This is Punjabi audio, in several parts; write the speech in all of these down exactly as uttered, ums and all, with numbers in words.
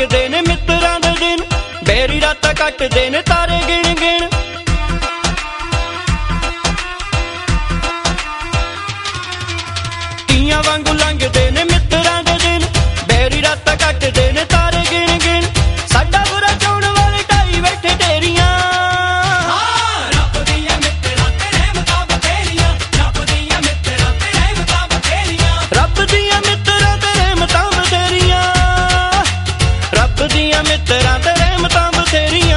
ਲੰਘਦੇ ਨੇ ਮਿੱਤਰਾਂ ਦੇ ਦਿਨ, ਬੇਰੀ ਰਾਤਾਂ ਕੱਟਦੇ ਨੇ ਤਾਰੇ ਗਿਣ ਗਿਣ। ਤੀਆਂ ਵਾਂਗੂ ਲੰਘਦੇ ਨੇ ਮਿੱਤਰਾਂ ਦੇ ਦਿਨ, ਬੇਰੀ ਰਾਤਾਂ ਕੱਟਦੇ ਨੇ ਤਾਰੇ ਗਿਣ ਗਿਣ। ਸਾਡਾ ਬੁਰਾ ਚਾਹੁਣ ਵਾਲੇ ਢਾਈ ਬੈਠੇ ਢੇਰੀਆਂ, ਰੱਬ ਦੀਆਂ ਮਿੱਤਰਾਂ ਤੇ ਰਹਿਮਤਾਂ ਬਥੇਰੀਆਂ, ਰੱਬ ਦੀਆਂ ਮਿੱਤਰਾਂ ਤੇ ਰਹਿਮਤਾਂ ਬਥੇਰੀਆਂ, ਰੱਬ ਦੀਆਂ ਮਿੱਤਰਾਂ ਤੇ ਰਹਿਮਤਾਂ ਬਥੇਰੀਆਂ, ਰੱਬ ਦੀਆਂ ਮਿੱਤਰਾਂ ਤੇ ਰਹਿਮਤਾਂ ਬਥੇਰੀਆਂ।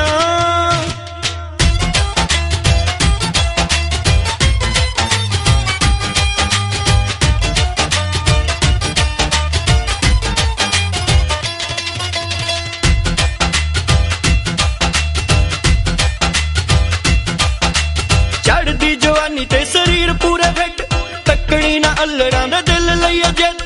ਚੜ੍ਹਦੀ ਜਵਾਨੀ ਤੇ ਸਰੀਰ ਪੂਰੇ ਫਿੱਟ, ਤੱਕਣੀ ਨਾ ਅਲੜਾਂ ਦੇ ਦਿਲ ਲਈਏ ਜਿੱਤ।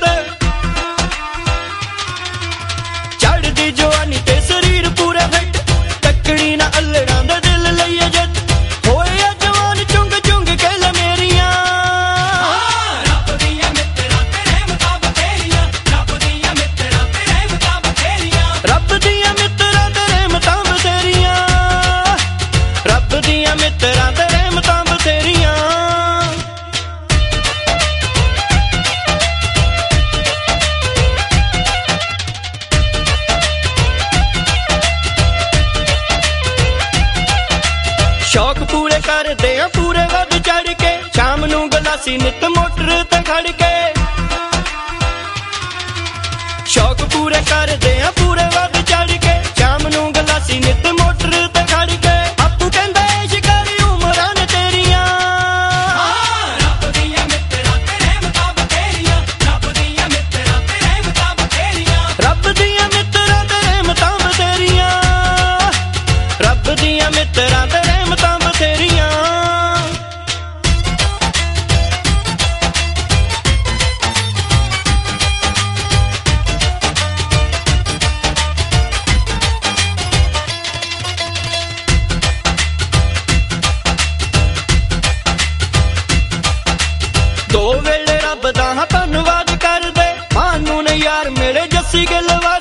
ਚੜ੍ਹਦੀ ਜਵਾਨੀ ਤੇ ਸਰੀਰ ਪੂਰੇ ਫਿੱਟ, ਤੱਕਣੀ ਨਾ ਅਲੜਾਂ ਦੇ ਦਿਲ ਲਈਏ ਜਿੱਤ। ਹੋਏ ਆ ਜਵਾਨ ਚੁੰਗ ਚੁੰਗ ਕੇ ਲਮੇਰੀਆਂ, ਰੱਬ ਦੀਆਂ ਮਿੱਤਰਾਂ ਤੇ ਰਹਿਮਤਾਂ ਬਥੇਰੀਆਂ, ਰੱਬ ਦੀਆਂ ਮਿੱਤਰਾਂ ਤੇ ਰਹਿਮਤਾਂ ਬਥੇਰੀਆਂ, ਰੱਬ ਦੀਆਂ ਮਿੱਤਰਾਂ ਤੇ ਰਹਿਮਤਾਂ ਬਥੇਰੀਆਂ, ਰੱਬ ਦੀਆਂ ਮਿੱਤਰਾਂ ਤੇ ਰਹਿਮਤਾਂ ਬਥੇਰੀਆਂ। ਸ਼ੌਕ ਪੂਰੇ ਕਰਦੇ ਆ ਪੂਰੇ ਵੱਧ ਚੜ ਕੇ, ਸ਼ਾਮ ਨੂੰ ਗਲਾਸੀ ਨਿੱਤ ਮੋਟਰ ਤੇ ਖੜ ਕੇ। ਸ਼ੌਕ ਪੂਰੇ ਕਰਦੇ ਆ ਪੂਰੇ ਵੱਧ ਚੜ ਕੇ, ਸ਼ਾਮ ਨੂੰ ਗਲਾਸੀ ਨਿੱਤ ਮੋਟਰ ਤੇ ਖੜ ਕੇ। ਆਪੂ ਕਹਿੰਦਾ ਏ ਸ਼ਿਕਾਰੀ ਉਮਰਾਂ ਨੇ ਤੇਰੀਆਂ, ਰੱਬ ਦੀਆਂ ਮਿੱਤਰਾਂ ਤੇ ਰਹਿਮਤਾਂ ਬਥੇਰੀਆਂ, ਰੱਬ ਦੀਆਂ ਮਿੱਤਰਾਂ ਤੇ ਰਹਿਮਤਾਂ ਬਥੇਰੀਆਂ, ਰੱਬ ਦੀਆਂ ਮਿੱਤਰਾਂ ਤੇ ਰਹਿਮਤਾਂ ਬਥੇਰੀਆਂ, ਰੱਬ ਦੀਆਂ ਮਿੱਤਰਾਂ ਤੇ ਰਹਿਮਤਾਂ ਬਥੇਰੀਆਂ। ਦੋ ਵੇਲੇ ਰੱਬ ਦਾ ਹਾਂ ਧੰਨਵਾਦ ਕਰਦੇ, ਮਾਨੂੰ ਨੇ ਯਾਰ ਮੇਰੇ ਜੱਸੀ ਗਿੱਲ ਵਾਲੇ।